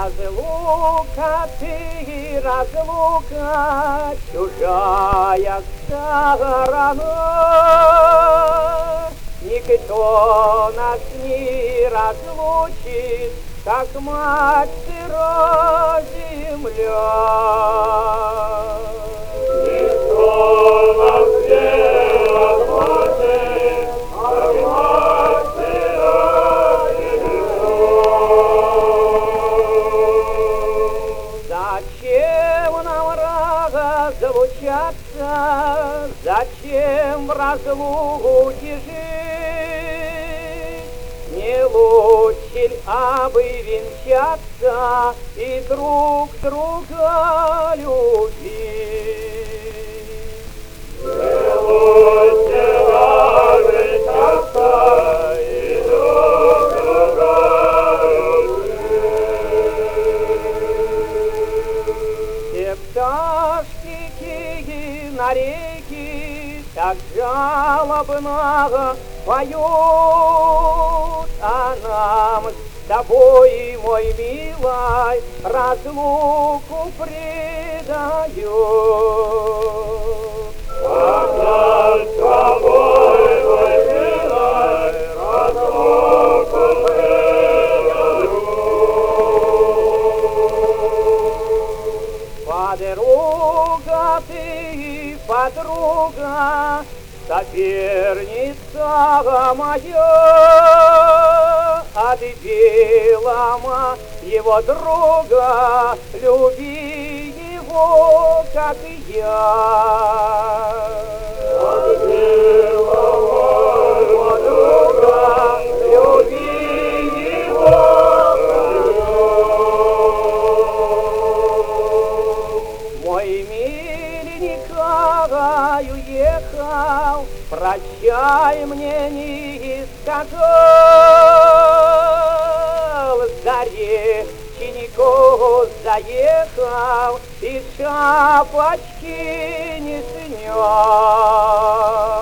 Разлука ты, разлука, чужая сторона. Никто нас не разлучит, как мать сыра земля. Никто нас не разлучит, как мать сыра земля. Зачем нам разлучаться, зачем в разлуке жить? Не лучше ль абы венчаться и друг друга любить? Не лучше ль абы венчаться и друг друга любить? Все пташки на реке так жалобно поют, а нам с тобой, мой милый, разлуку предают. А нам с тобой, мой милый, разлуку предают. Подруга ты, подруга, соперница моя, отбила его друга, люби его, как и я. Отбила моего друга, люби его, как я. Мой миленький уехал, прощай, мне не сказал, за реченьку заехал и шапочки не снял.